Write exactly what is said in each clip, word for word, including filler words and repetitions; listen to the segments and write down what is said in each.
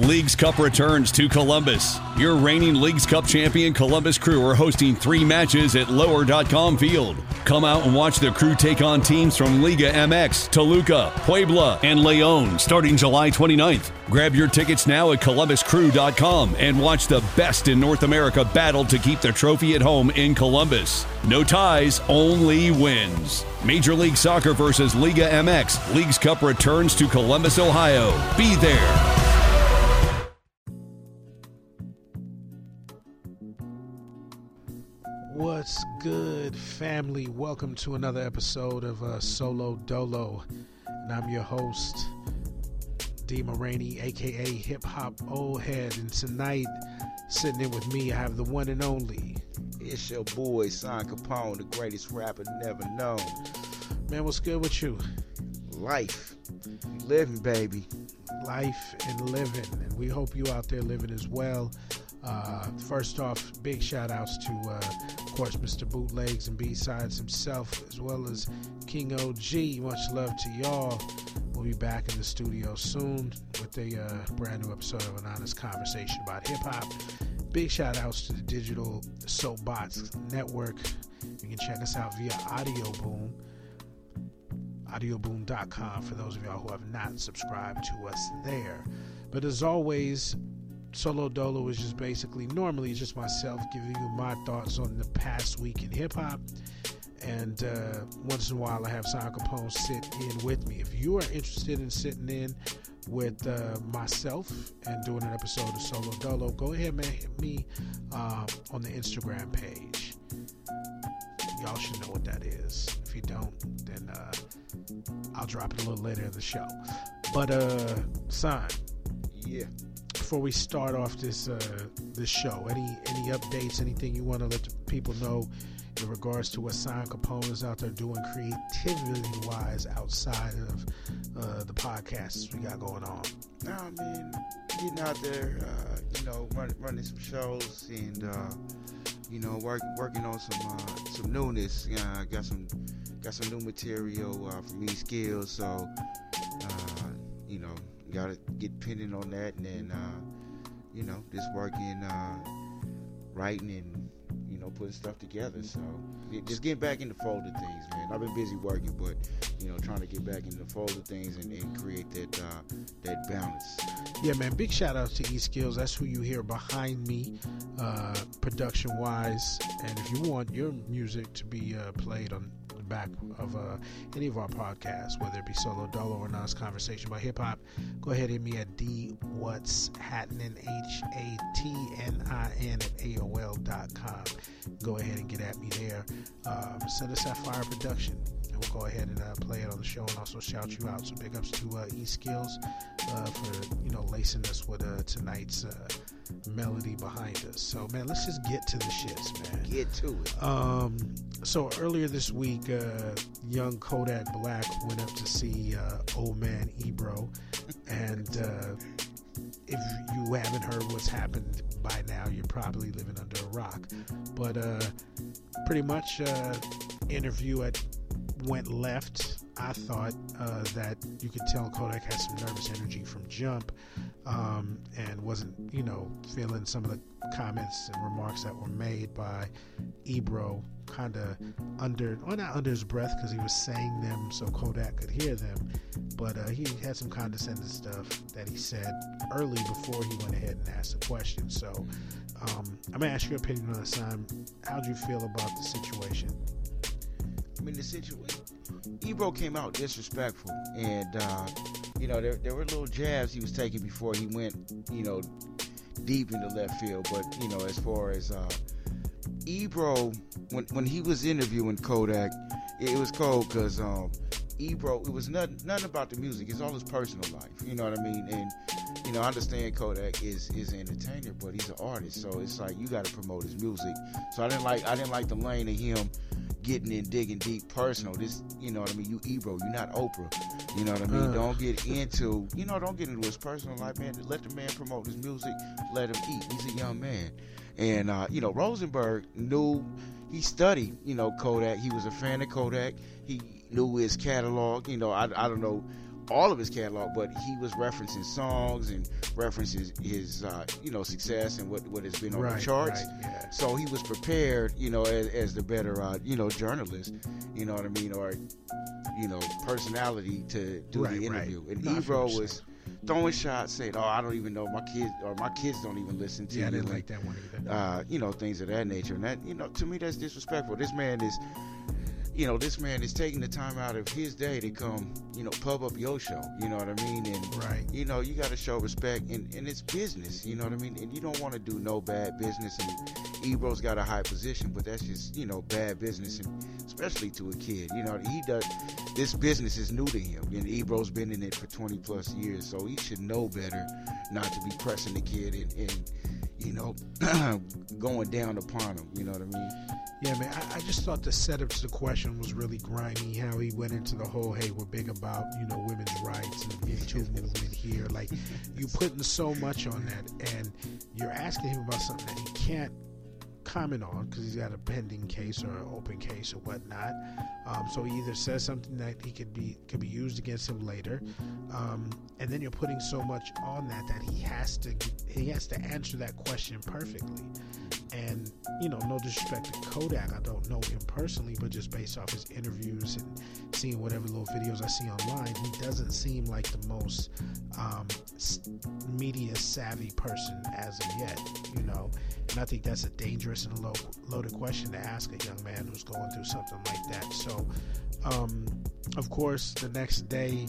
Leagues Cup returns to Columbus. Your reigning Leagues Cup champion Columbus Crew are hosting three matches at lower dot com Field. Come out and watch the Crew take on teams from Liga M X, Toluca, Puebla, and León starting July twenty-ninth. Grab your tickets now at columbus crew dot com and watch the best in North America battle to keep the trophy at home in Columbus. No ties, only wins. Major League Soccer versus Liga M X. Leagues Cup returns to Columbus, Ohio. Be there. What's good, family? Welcome to another episode of uh, Solo Dolo. And I'm your host, D. Maraney, a k a. Hip Hop Old Head. And tonight, sitting in with me, I have the one and only. It's your boy, Sean Capone, the greatest rapper never known. Man, what's good with you? Life. Living, baby. Life and living. And we hope you out there living as well. Uh, first off, big shout outs to, uh, of course, Mister Bootlegs and B-Sides himself, as well as King O G. Much love to y'all. We'll be back in the studio soon with a uh, brand new episode of An Honest Conversation about hip hop. Big shout outs to the Digital Soapbox Network. You can check us out via Audio Boom, audio boom dot com for those of y'all who have not subscribed to us there. But as always, Solo Dolo is just basically, normally it's just myself giving you my thoughts on the past week in hip-hop. And uh, once in a while I have Sean Capone sit in with me. If you are interested in sitting in with uh, myself and doing an episode of Solo Dolo, go ahead and hit me uh, on the Instagram page. Y'all should know what that is. If you don't, then uh, I'll drop it a little later in the show. But, uh, Sean. Yeah. Before we start off this uh, this show, any any updates, anything you want to let the people know in regards to what Sean Capone is out there doing creativity-wise outside of uh, the podcasts we got going on? Nah, man, getting out there, uh, you know, run, running some shows and uh, you know, work, working on some uh, some newness. Uh, got some got some new material uh, from E-Skills, so uh, you know. Gotta get pinned on that, and then uh, you know, just working, uh, writing, and you know, putting stuff together. So just getting back in the fold of things, man. I've been busy working, but you know, trying to get back in the fold of things and, and create that uh, that balance. Yeah, man. Big shout out to E-Skills. That's who you hear behind me, uh, production wise. And if you want your music to be uh, played on back of uh, any of our podcasts, whether it be Solo Dolo or Honest Conversation about hip hop, go ahead and hit me at D What's Hatnin, H A T N I N at A O L dot com. Go ahead and get at me there. Um, send us that fire production, and we'll go ahead and uh, play it on the show and also shout you out. So big ups to uh, E-Skills uh, for you know lacing us with uh, tonight's uh, melody behind us. So man, let's just get to the shits, man. Get to it. Um, so earlier this week, uh, young Kodak Black went up to see uh, old man Ebro, and uh, if you haven't heard what's happened by now, you're probably living under a rock. But uh, pretty much, uh, interview at went left. I thought uh, that you could tell Kodak had some nervous energy from jump, um, and wasn't, you know, feeling some of the comments and remarks that were made by Ebro, kind of under, well, not under his breath, because he was saying them so Kodak could hear them, but uh, he had some condescending stuff that he said early before he went ahead and asked the question. So um, I'm going to ask your opinion on this, Sam. How do you feel about the situation? I mean, the situation, Ebro came out disrespectful, and uh, you know, there there were little jabs he was taking before he went, you know, deep into left field. But you know, as far as uh, Ebro, when when he was interviewing Kodak, it, it was cold because um, Ebro, it was nothing nothing about the music. It's all his personal life. You know what I mean? And you know, I understand Kodak is is an entertainer, but he's an artist, so it's like you got to promote his music. So I didn't like I didn't like the lane of him getting in, digging deep, personal. This, you know what I mean? You Ebro, you're not Oprah. You know what I mean? Uh. Don't get into, you know, don't get into his personal life, man. Let the man promote his music. Let him eat. He's a young man. And, uh, you know, Rosenberg knew, he studied, you know, Kodak. He was a fan of Kodak. He knew his catalog. You know, I, I don't know all of his catalog, but he was referencing songs and references his, uh, you know, success and what, what has been on right, the charts. Right, yeah. So he was prepared, you know, as, as the better, uh, you know, journalist, you know what I mean, or, you know, personality to do right, the interview. Right. And no, Ebro was throwing shots, saying, "Oh, I don't even know my kids, or my kids don't even listen to yeah, you." I didn't and, like that one either. Uh, you know, things of that nature, and that, you know, to me, that's disrespectful. This man is. You know, this man is taking the time out of his day to come, you know, pub up your show. You know what I mean? And, right. you know, you got to show respect. And, and it's business. You know what I mean? And you don't want to do no bad business. And Ebro's got a high position, but that's just, you know, bad business, and especially to a kid. You know, he does. This business is new to him. And Ebro's been in it for twenty plus years. So he should know better not to be pressing the kid and, and you know, going down upon him. You know what I mean? Yeah, man, I, I just thought the setup to the question was really grimy, how he went into the whole, hey, we're big about, you know, women's rights and the Me Too movement here. Like, you putting so much on that, and you're asking him about something that he can't comment on because he's got a pending case or an open case or whatnot. Um, so he either says something that he could be could be used against him later, um, and then you're putting so much on that that he has to he has to answer that question perfectly. And, you know, no disrespect to Kodak, I don't know him personally, but just based off his interviews and seeing whatever little videos I see online, he doesn't seem like the most um, media savvy person as of yet, you know. And I think that's a dangerous and low, loaded question to ask a young man who's going through something like that. So, um, of course, the next day,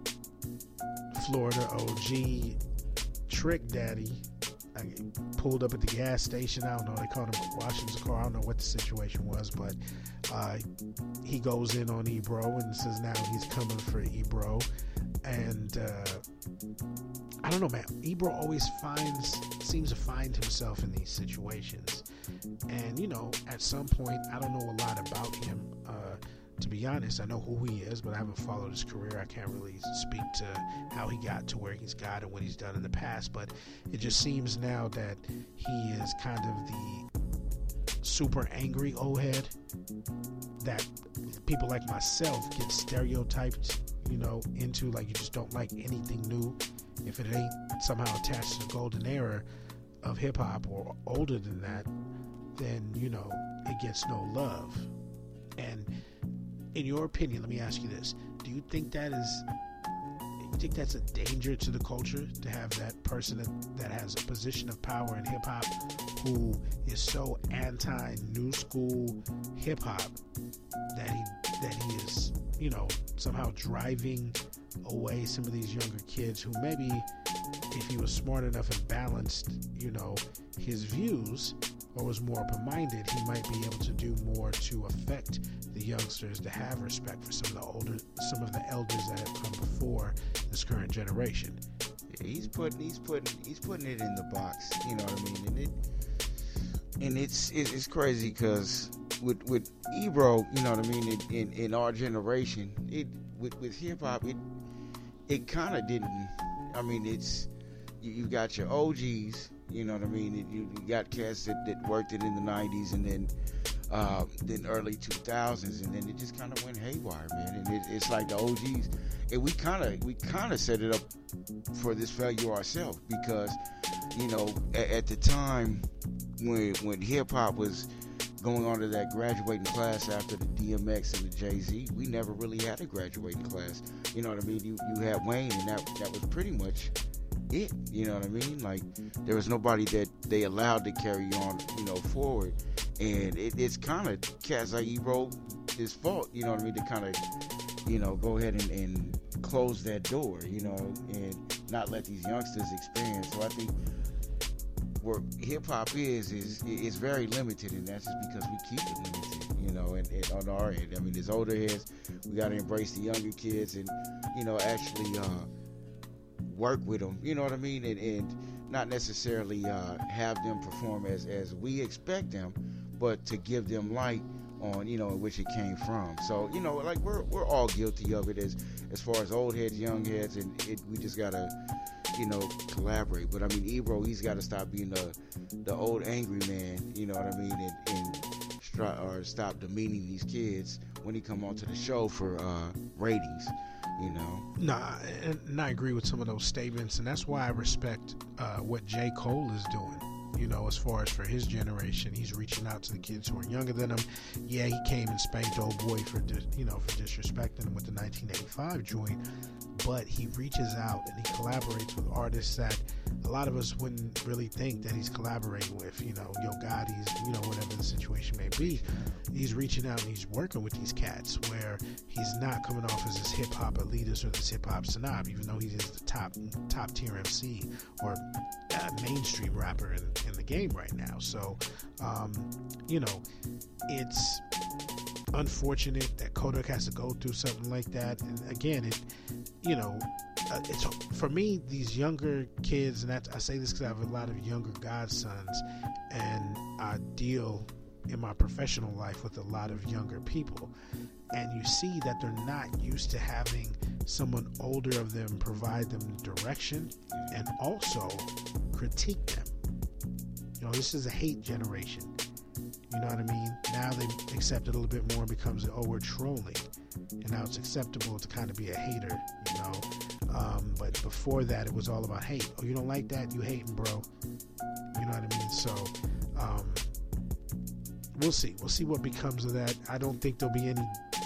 Florida O G, Trick Daddy, I pulled up at the gas station. I don't know, they called him washing his car. I don't know what the situation was, but uh, he goes in on Ebro and says now he's coming for Ebro. And uh, I don't know, man. Ebro always finds, seems to find himself in these situations. And, you know, at some point, I don't know a lot about him. Uh, to be honest, I know who he is, but I haven't followed his career. I can't really speak to how he got to where he's got and what he's done in the past. But it just seems now that he is kind of the super angry old head that people like myself get stereotyped, you know, into. Like, you just don't like anything new if it ain't somehow attached to the golden era of hip-hop or older than that, then, you know, it gets no love. And in your opinion, let me ask you this: do you think that is, you think that's a danger to the culture, to have that person that, that has a position of power in hip hop who is so anti new school hip hop that he that he is, you know, somehow driving away some of these younger kids who maybe, if he was smart enough and balanced, you know, his views, or was more open-minded, he might be able to do more to affect the youngsters to have respect for some of the older, some of the elders that have come before this current generation. Yeah, he's putting, he's putting, he's putting it in the box. You know what I mean? And it, and it's, it, it's crazy because with with Ebro, you know what I mean? In in, in our generation, it with with hip hop, it it kind of didn't. I mean, it's you, you got your O Gs. You know what I mean? You, you got cats that, that worked it in the nineties and then uh, then early two thousands, and then it just kind of went haywire, man. And it, it's like the O Gs, and we kind of we kind of set it up for this failure ourselves because, you know, at, at the time when when hip hop was going on to that graduating class after the D M X and the Jay-Z, we never really had a graduating class. You know what I mean? You you had Wayne, and that that was pretty much it. You know what I mean? Like, there was nobody that they allowed to carry on, you know, forward. And it, it's kind of cats like Ebro his fault, you know what I mean, to kind of, you know, go ahead and, and close that door, you know, and not let these youngsters experience. So I think where hip hop is is is very limited, and that's just because we keep it limited, you know. And, and on our end, I mean, as older heads, we got to embrace the younger kids, and, you know, actually uh, work with them, you know what I mean, and, and not necessarily uh, have them perform as as we expect them, but to give them light on, you know, in which it came from. So, you know, like we're we're all guilty of it as as far as old heads, young heads, and it, we just gotta, you know, collaborate. But I mean, Ebro, he's got to stop being the the old angry man, you know what I mean, and, and stri- or stop demeaning these kids when he come onto the show for uh, ratings. You know. Nah, and, and I agree with some of those statements, and that's why I respect uh, what J. Cole is doing. You know, as far as for his generation, he's reaching out to the kids who are younger than him. Yeah, he came and spanked old boy for, dis, you know, for disrespecting him with the nineteen eighty-five joint, but he reaches out and he collaborates with artists that a lot of us wouldn't really think that he's collaborating with. You know, Yo Gotti's, you know, whatever the situation may be. He's reaching out and he's working with these cats where he's not coming off as this hip hop elitist or this hip hop snob, even though he is the top top tier M C or uh, mainstream rapper in, in the game right now. So, um, you know, it's unfortunate that Kodak has to go through something like that. And again, it, you know, uh, it's for me, these younger kids, and that, I say this because I have a lot of younger godsons, and I deal in my professional life with a lot of younger people, and you see that they're not used to having someone older of them provide them direction and also critique them. You know, this is a hate generation. You know what I mean? Now they accept it a little bit more and becomes, oh, we're trolling. And now it's acceptable to kind of be a hater, you know? Um, but before that, it was all about hate. Oh, you don't like that? You hating, bro. You know what I mean? So, um, we'll see. We'll see what becomes of that. I don't think there'll be any...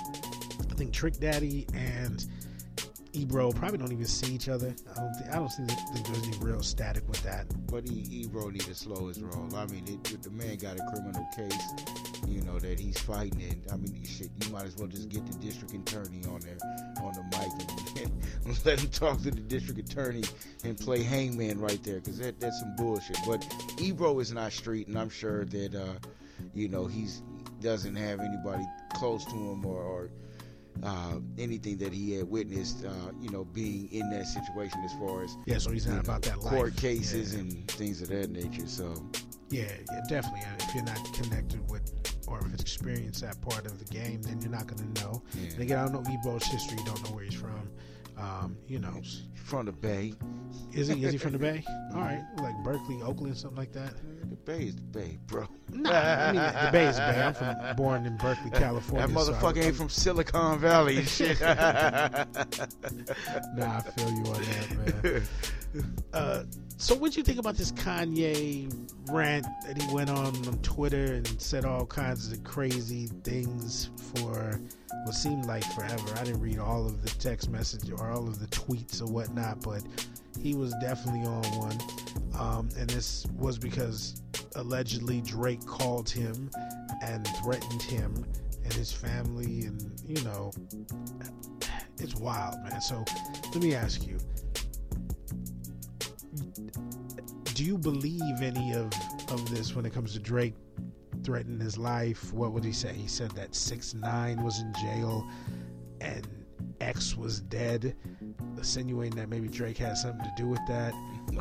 I think Trick Daddy and Ebro probably don't even see each other. I don't think I don't think, think there's any real static with that. But e- Ebro need to slow his roll. I mean, it, the man got a criminal case, you know, that he's fighting. And I mean, shit, you might as well just get the district attorney on there on the mic and, and let him talk to the district attorney and play hangman right there, because that, that's some bullshit. But Ebro is not street, and I'm sure that uh, you know, he's doesn't have anybody close to him or. or Uh, anything that he had witnessed, uh, you know, being in that situation as far as yeah, so he's not about know, that court life. cases yeah. and things of that nature. So yeah, yeah, definitely. And if you're not connected with or if it's experienced that part of the game, then you're not going to know. yeah. And again, I don't know Ebro's history. You don't know where he's from. Um, you know, from the Bay. Is he? Is he from the Bay? All right, like Berkeley, Oakland, something like that. The Bay is the Bay, bro. Nah, I mean the Bay is the Bay. I'm from born in Berkeley, California. That motherfucker so I, ain't from Silicon Valley and shit. Nah, I feel you on that, man. Uh, so what'd you think about this Kanye rant that he went on on Twitter and said all kinds of crazy things for what seemed like forever? I didn't read all of the text message or all of the tweets or whatnot, but he was definitely on one. Um, and this was because allegedly Drake called him and threatened him and his family, and you know, it's wild, man. So let me ask you, do you believe any of, of this when it comes to Drake threatening his life? What would he say? He said that six nine was in jail and X was dead, insinuating that maybe Drake had something to do with that.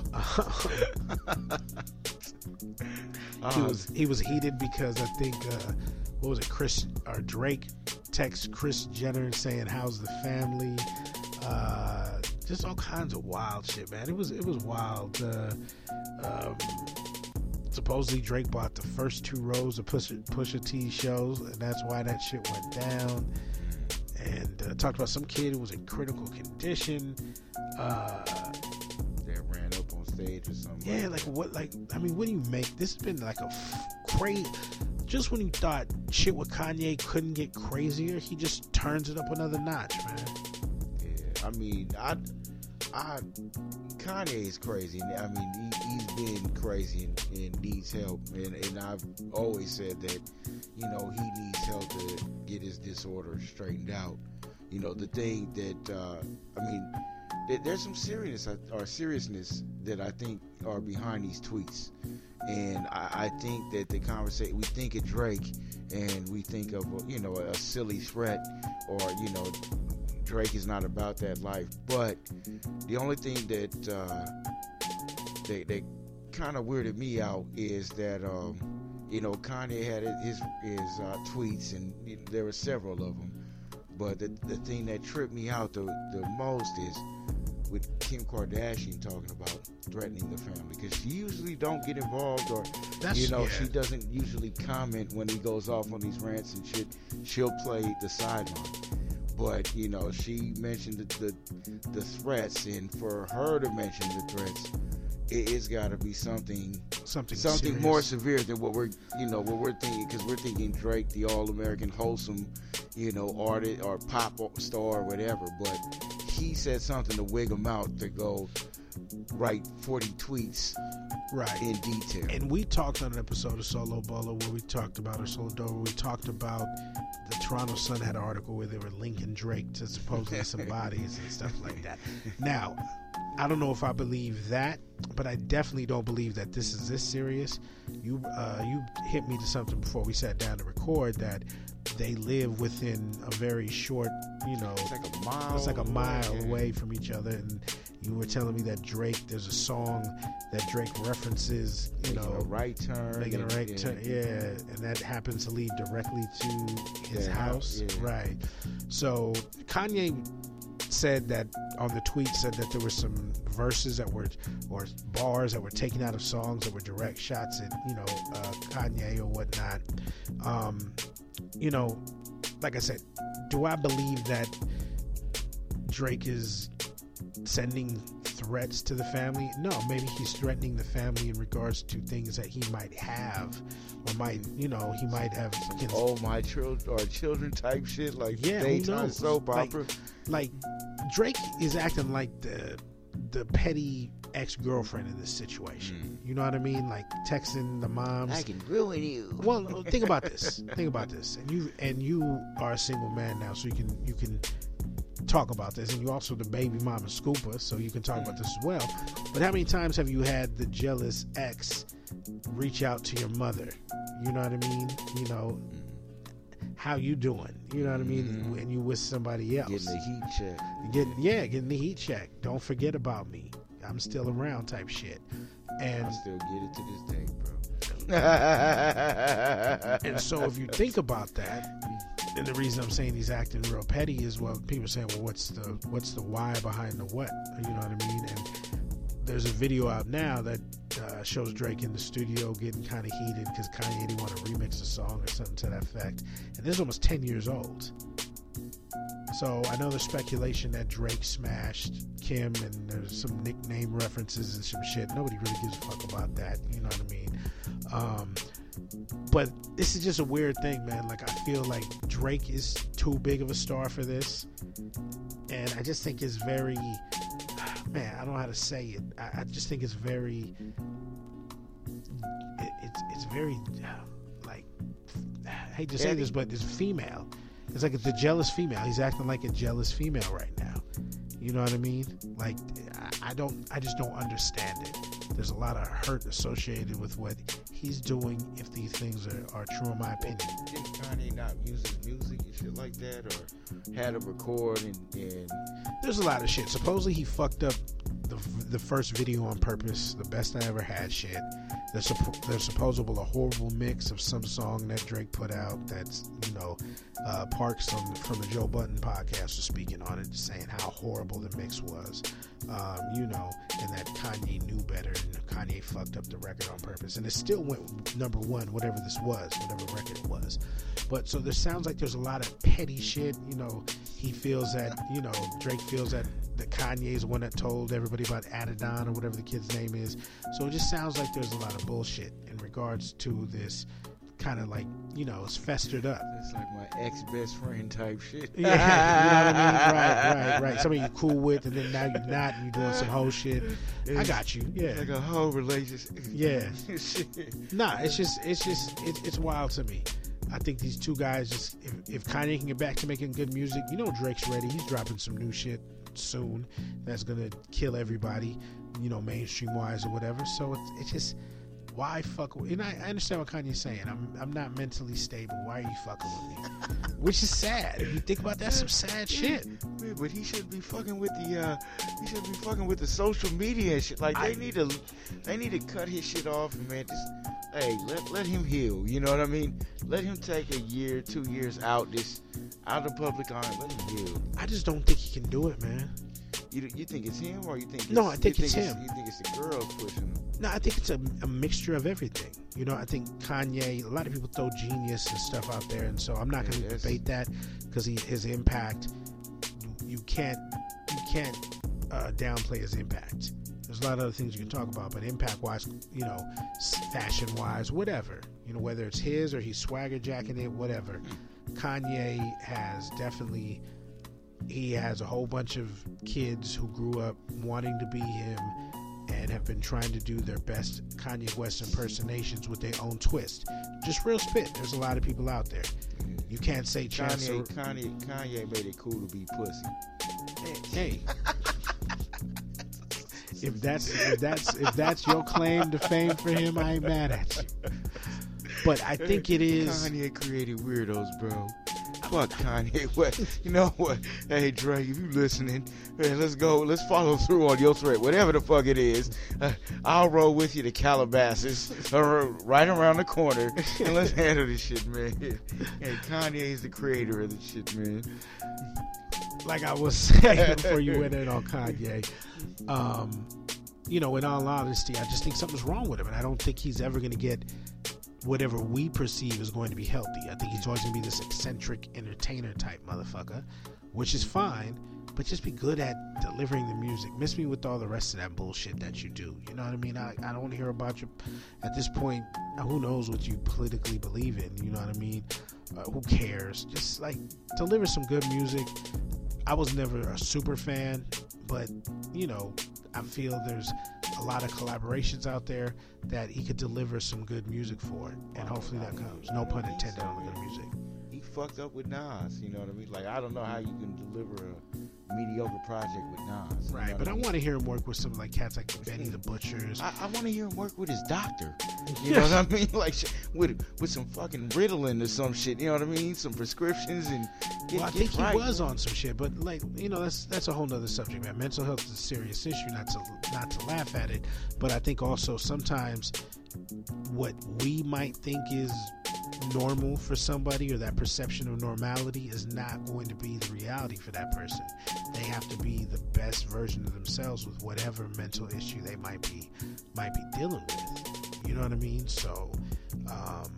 he was he was heated because I think uh, what was it, Chris or Drake text Kris Jenner saying how's the family, uh, just all kinds of wild shit, man. It was it was wild. Uh, um, supposedly Drake bought the first two rows of Pusha, Pusha T shows, and that's why that shit went down. And uh, talked about some kid who was in critical condition. Uh, that ran up on stage or something. Yeah, like, like what? Like, I mean, what do you make? This has been like a f- crazy. Just when you thought shit with Kanye couldn't get crazier, he just turns it up another notch, man. Yeah, I mean, I, I, Kanye is crazy. I mean, he, he's been crazy and, and needs help. And, and I've always said that, you know, he needs help to get his disorder straightened out. You know, the thing that, uh, I mean, there, there's some seriousness or seriousness that I think are behind these tweets. And I, I think that the conversation, we think of Drake and we think of, you know, a silly threat, or, you know, Drake is not about that life. But the only thing that uh, that, that kind of weirded me out is that, um, you know, Kanye had his his uh, tweets, and there were several of them. But the the thing that tripped me out the, the most is with Kim Kardashian talking about threatening the family, because she usually don't get involved, or That's, you know, yeah. she doesn't usually comment when he goes off on these rants and shit. She'll play the sideline. But you know, she mentioned the the, the threats, and for her to mention the threats, it, it's got to be something Something something serious. more severe than what we're you know what we're thinking, because we're thinking Drake, the all-American wholesome, you know, artist or pop star or whatever. But he said something to wig him out to go write forty tweets right in detail. And we talked on an episode of Solo Bolo where we talked about, or Solo Dolo, where we talked about the Toronto Sun had an article where they were linking Drake to supposedly some bodies and stuff like that. Now, I don't know if I believe that, but I definitely don't believe that this is this serious. You uh, you hit me to something before we sat down to record that they live within a very short, you know, It's like a mile. it's like a mile away. away from each other. And you were telling me that Drake, there's a song that Drake references, you Making know, a right turn. making a and- right and- turn, yeah, and that happens to lead directly to his Yeah, house, yeah. right? So Kanye said that on the tweet, said that there were some verses that were, or bars that were taken out of songs that were direct shots at, you know, uh, Kanye or whatnot. Um, you know, like I said, do I believe that Drake is sending threats to the family? No, maybe he's threatening the family in regards to things that he might have, or might, you know, he might have. Some oh my children or children type shit, like Yeah, who daytime knows? soap Like- opera. Like Drake is acting like the the petty ex-girlfriend in this situation. You know what I mean? Like texting the moms. I can ruin you. Well, think about this. Think about this. And you and you are a single man now, so you can you can talk about this. And you also the baby mama scooper, so you can talk about this as well. But how many times have you had the jealous ex reach out to your mother? You know what I mean? You know, how you doing? You know what I mean? Mhm. When you with somebody else. Getting the heat check. Getting, yeah, getting the heat check. Don't forget about me. I'm still around type shit. And I still get it to this day, bro. and so if you think about that, and the reason I'm saying he's acting real petty is, well, people are saying, well, what's the what's the why behind the what? You know what I mean? And there's a video out now that uh, shows Drake in the studio getting kind of heated because Kanye didn't want to remix a song or something to that effect. And this is almost ten years old. So I know there's speculation that Drake smashed Kim, and there's some nickname references and some shit. Nobody really gives a fuck about that. You know what I mean? Um, but this is just a weird thing, man. Like, I feel like Drake is too big of a star for this. And I just think it's very, man, I don't know how to say it. I, I just think it's very, it, it's, it's very, uh, like, I hate to say Petty. this, but it's female. It's like the jealous female. He's acting like a jealous female right now. You know what I mean? Like, I, I don't, I just don't understand it. There's a lot of hurt associated with what he's doing, if these things are, are true in my opinion. Didn't Kanye not use his music and shit like that, or had a record and, and There's a lot of shit. Supposedly he fucked up the, the first video on purpose, the best I ever had shit. There's, supp- there's supposable a horrible mix of some song that Drake put out that's, you know, uh, Parks on, from the Joe Budden podcast was speaking on it, saying how horrible the mix was. Um, you know, and that Kanye knew better, and Kanye fucked up the record on purpose. And it still went number one, whatever this was, whatever record it was. But so there sounds like there's a lot of petty shit. You know, he feels that, you know, Drake feels that that Kanye is the one that told everybody about Adidon or whatever the kid's name is. So it just sounds like there's a lot of bullshit in regards to this kind of like, you know, it's festered up. it's like my ex best friend type shit. Yeah, you know what I mean? Right, right, right. Somebody you cool with, and then now you're not, and you're doing some whole shit. I got you. Yeah. Like a whole relationship. Yeah. Shit. Nah, it's just, it's just, it, it's wild to me. I think these two guys just, if, if Kanye can get back to making good music, you know Drake's ready. He's dropping some new shit soon that's gonna kill everybody, you know, mainstream wise or whatever. So it's, it's just, why fuck with, and I, I understand what Kanye's saying. I'm I'm not mentally stable. Why are you fucking with me? Which is sad. If you think about that, some sad shit. Yeah, but he should be fucking with the uh he should be fucking with the social media and shit. Like they I- need to they need to cut his shit off and man just hey, let let him heal. You know what I mean? Let him take a year, two years out this out of public eye. Let him heal. I just don't think he can do it, man. You you think it's him, or you think it's, No, I think you it's think him. You think it's the girls pushing him? No, I think it's a, a mixture of everything. You know, I think Kanye, a lot of people throw genius and stuff out there, and so I'm not going to Yes. debate that because his impact, you, you can't you can't uh, downplay his impact. There's a lot of other things you can talk about, but impact-wise, you know, fashion-wise, whatever, you know, whether it's his or he's swagger jacking it, whatever. Kanye has definitely, he has a whole bunch of kids who grew up wanting to be him and have been trying to do their best Kanye West impersonations with their own twist. Just real spit. There's a lot of people out there. You can't say Chance. Kanye, Kanye, Kanye made it cool to be pussy. Hey, if that's if that's if that's your claim to fame for him, I ain't mad at you. But I think it is. Kanye created weirdos, bro. Fuck Kanye West. You know what? Hey, Drake, if you listening, man, let's go. Let's follow through on your threat, whatever the fuck it is. Uh, I'll roll with you to Calabasas, or right around the corner, and let's handle this shit, man. Hey, Kanye is the creator of this shit, man. Like I was saying before you went in on Kanye, um, you know, in all honesty, I just think something's wrong with him, and I don't think he's ever going to get whatever we perceive is going to be healthy. I think he's always going to be this eccentric entertainer type motherfucker, which is fine, but just be good at delivering the music. Miss me with all the rest of that bullshit that you do. You know what I mean? I, I don't want to hear about you. At this point, who knows what you politically believe in? You know what I mean? Uh, who cares? Just like deliver some good music. I was never a super fan, but you know, I feel there's a lot of collaborations out there that he could deliver some good music for, and hopefully that comes. No pun intended on the good music. He fucked up with Nas, you know what I mean? Like, I don't know how you can deliver a mediocre project with Nas. you Right, know but what I mean? want to hear him work with some like cats like Benny the Butchers. I, I want to hear him work with his doctor. You know what I mean? Like sh- with with some fucking Ritalin or some shit. You know what I mean? Some prescriptions and get, Well, I get think he right. was on some shit, but like you know, that's that's a whole nother subject, man. Mental health is a serious issue, not to not to laugh at it, but I think also sometimes what we might think is normal for somebody, or that perception of normality, is not going to be the reality for that person. They have to be the best version of themselves with whatever mental issue they might be might be dealing with. You know what I mean? So um,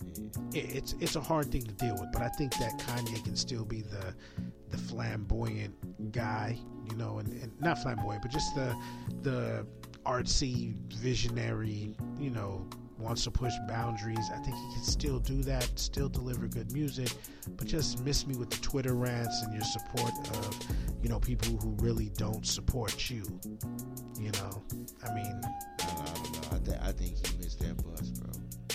it, it's it's a hard thing to deal with, but I think that Kanye can still be the the flamboyant guy, you know, and, and not flamboyant, but just the the artsy, visionary, you know, wants to push boundaries. I think he can still do that, still deliver good music, but just miss me with the Twitter rants and your support of, you know, people who really don't support you. You know, I mean, I don't, I don't know. I, th- I think he missed that bus, bro.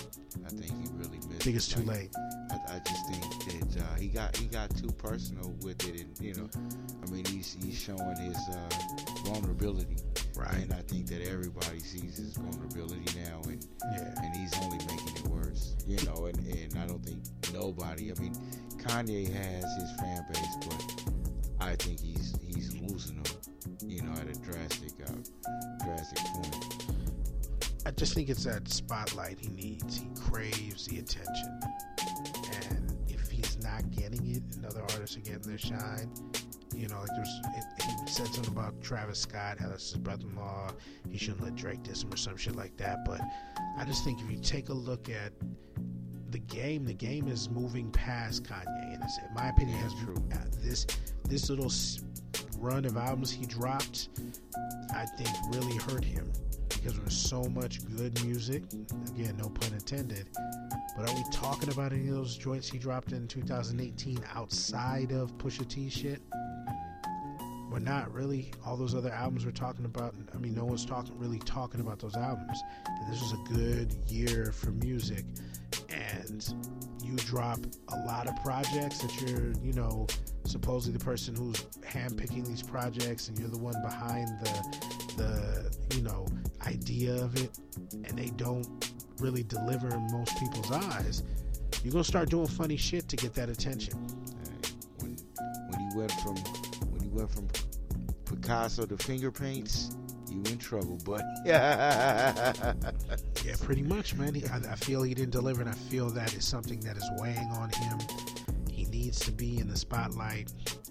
I think he really missed. I think it's too like, late. I, I just think that uh, he got he got too personal with it, and you know, I mean, he's he's showing his uh, vulnerability. Right. And I think that everybody sees his vulnerability now, and Yeah. and he's only making it worse, you know. And, and I don't think nobody. I mean, Kanye has his fan base, but I think he's he's losing them, you know, at a drastic uh, drastic point. I just think it's that spotlight he needs. He craves the attention, and if he's not getting it, and other artists are getting their shine. You know, like there's, it, he said something about Travis Scott, how that's his brother-in-law. He shouldn't let Drake diss him or some shit like that. But I just think if you take a look at the game, the game is moving past Kanye. And it's, in my opinion, Yeah, has true. uh, this this little s- run of albums he dropped, I think, really hurt him because there's so much good music. Again, no pun intended. But are we talking about any of those joints he dropped in two thousand eighteen outside of Pusha T shit? We're not really. All those other albums we're talking about, I mean, no one's talking really talking about those albums. And this was a good year for music. And you drop a lot of projects that you're, you know, supposedly the person who's handpicking these projects, and you're the one behind the, the, you know, idea of it, and they don't really deliver in most people's eyes. You're gonna start doing funny shit to get that attention. Uh, when when he went from when he went from Picasso to finger paints, you in trouble, bud. Yeah, pretty much, man. He, I, I feel he didn't deliver, and I feel that is something that is weighing on him. He needs to be in the spotlight,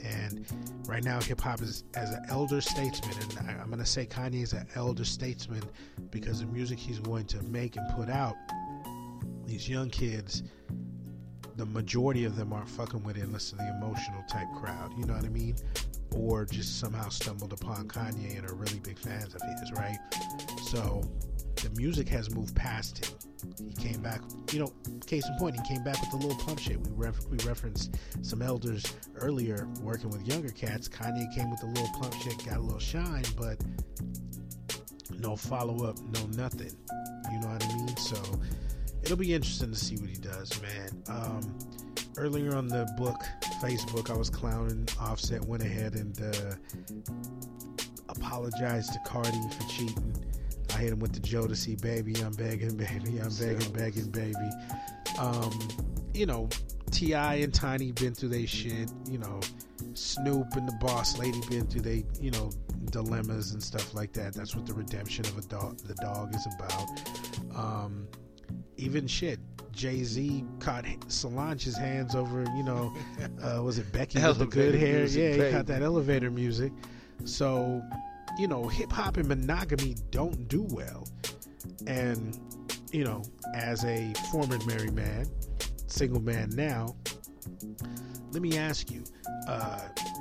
And right now, hip hop is as an elder statesman, and I, I'm going to say Kanye is an elder statesman because the music he's going to make and put out, these young kids, the majority of them aren't fucking with it unless they're the emotional type crowd, you know what I mean? Or just somehow stumbled upon Kanye and are really big fans of his, right? So the music has moved past him. He came back, you know, case in point, he came back with the Lil Pump shit. We, ref- we referenced some elders earlier working with younger cats. Kanye came with the Lil Pump shit, got a little shine, but no follow-up, no nothing. You know what I mean? So it'll be interesting to see what he does, man. Um, earlier on the book, Facebook, I was clowning. Offset went ahead and uh, apologized to Cardi for cheating. I hit him with the Jodeci, baby, I'm begging, baby, I'm begging, begging, baby. Um, you know, T I and Tiny been through they shit. You know, Snoop and the Boss Lady been through they, you know, dilemmas and stuff like that. That's what the redemption of a dog, the dog is about. Um, even shit, Jay-Z caught Solange's hands over, you know, uh, was it Becky with the good hair? Music, yeah, he baby. caught that elevator music. So, you know, hip-hop and monogamy don't do well. And, you know, as a former married man, single man now, let me ask you, uh,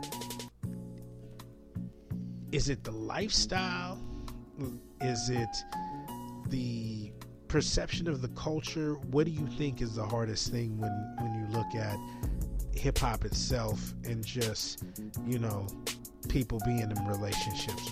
is it the lifestyle? Is it the perception of the culture? What do you think is the hardest thing when, when you look at hip-hop itself and just, you know, people being in relationships?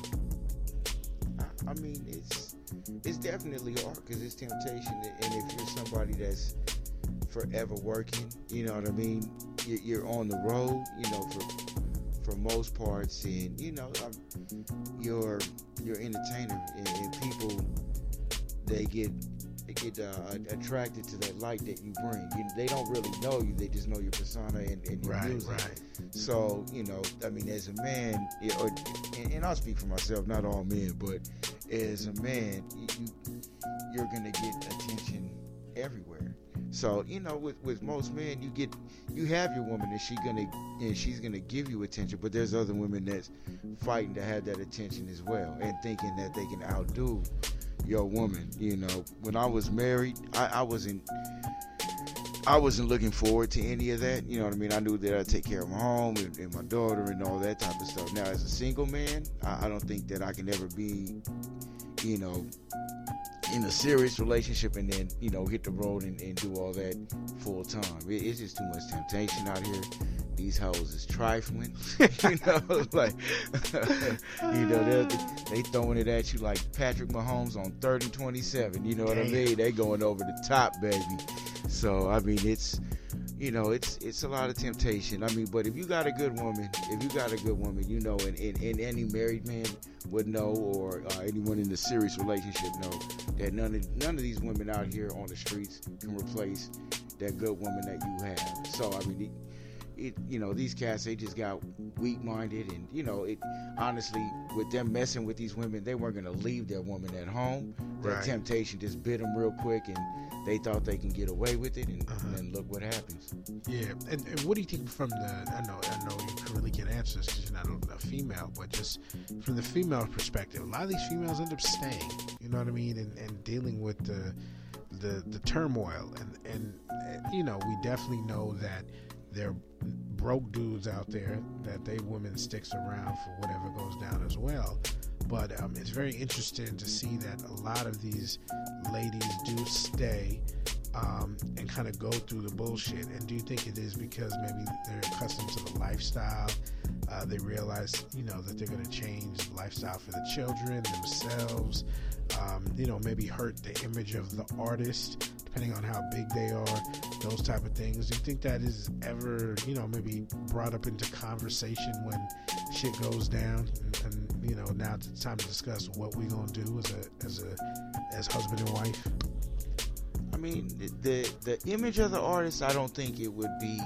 I mean, it's it's definitely hard because it's temptation, and if you're somebody that's forever working, you know what I mean, you're on the road, you know, for for most parts, and you know, you're you're entertainer, and, and people they get they get uh, attracted to that light that you bring. You, they don't really know you; they just know your persona and, and your Right, music. right. So, you know, I mean, as a man, you know, and, and I'll speak for myself, not all men, but as a man, you, you're going to get attention everywhere. So, you know, with, with most men, you get, you have your woman and she gonna, and she's going to give you attention, but there's other women that's fighting to have that attention as well and thinking that they can outdo your woman. You know, when I was married, I, I wasn't, I wasn't looking forward to any of that. You know what I mean? I knew that I'd take care of my home and, and my daughter and all that type of stuff. Now, as a single man, I, I don't think that I can ever be, you know, in a serious relationship and then, you know, hit the road and, and do all that full time. It, it's just too much temptation out here. These hoes is trifling, you know, like, you know, they throwing it at you like Patrick Mahomes on third and twenty-seven. You know what I mean? They going over the top, baby. So, I mean, it's, you know, it's it's a lot of temptation. I mean, but if you got a good woman, if you got a good woman, you know, and, and, and any married man would know, or uh, anyone in a serious relationship know, that none of, none of these women out here on the streets can replace that good woman that you have. So, I mean, it, it, you know, these cats, they just got weak-minded, and, you know, it honestly, with them messing with these women, they weren't going to leave their woman at home. That Right. temptation just bit them real quick, and they thought they can get away with it, and, Uh-huh. and then look what happens. Yeah, and, and what do you think from the? I know, I know you really can't answer this because you're not a, a female, but just from the female perspective, a lot of these females end up staying. You know what I mean, and, and dealing with the the the turmoil, and and uh, you know, we definitely know that there are broke dudes out there that they women sticks around for whatever goes down as well. But um, it's very interesting to see that a lot of these ladies do stay um, and kind of go through the bullshit. And do you think it is because maybe they're accustomed to the lifestyle? Uh, they realize, you know, that they're going to change the lifestyle for the children, themselves, um, you know, maybe hurt the image of the artist, depending on how big they are, those type of things. Do you think that is ever, you know, maybe brought up into conversation when shit goes down? And, and you know, now it's time to discuss what we're going to do as a, as a, as husband and wife. I mean, the the image of the artist, I don't think it would be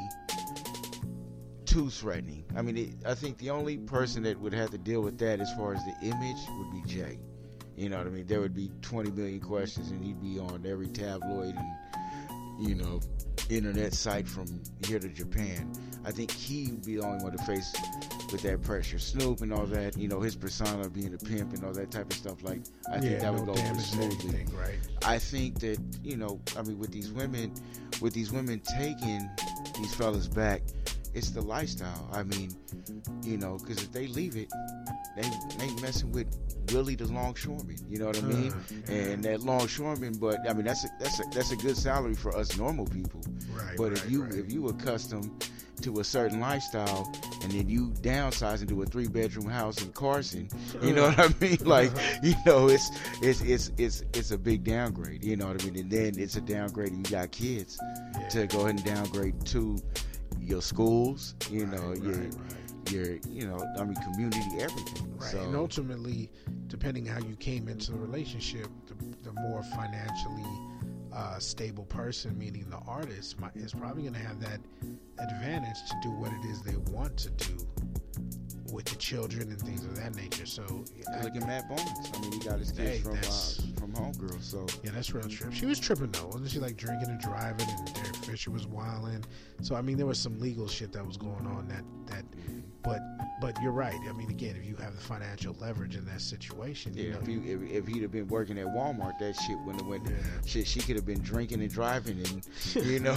too threatening. I mean, it, I think the only person that would have to deal with that as far as the image would be Jay. You know what I mean? There would be twenty million questions, and he'd be on every tabloid and you know, internet site from here to Japan. I think he would be the only one to face with that pressure. Snoop and all that, you know, his persona being a pimp and all that type of stuff. Like, I yeah, think that no would go over smoothly. Anything, right? I think that, you know, I mean, with these women, with these women taking these fellas back, it's the lifestyle. I mean, you know, because if they leave it, they they ain't messing with Willie the longshoreman. You know what I mean? Uh, and that longshoreman, but I mean, that's a, that's a, that's a good salary for us normal people. Right. But right, if you right. if you accustomed to a certain lifestyle and then you downsize into a three bedroom house in Carson, you know what I mean? Like, you know, it's it's it's it's it's a big downgrade. You know what I mean? And then it's a downgrade. And you got kids yeah. to go ahead and downgrade to your schools. You right, know, right, your right. your you know, I mean, community, everything. Right. So, and ultimately, depending how you came into the relationship, the, the more financially uh, stable person, meaning the artist, might, is probably going to have that advantage to do what it is they want to do with the children and things of that nature. So look at Matt Barnes. I mean, he got his kids hey, from uh, from Homegirl. So yeah, that's real trip. She was tripping though, wasn't she? Like drinking and driving, and Derek Fisher was wilding. So I mean, there was some legal shit that was going on. That that, but but you're right. I mean, again, if you have the financial leverage in that situation, yeah. You know, if, he, if if he'd have been working at Walmart, that shit wouldn't have went. Yeah. Shit, she could have been drinking and driving, and you know,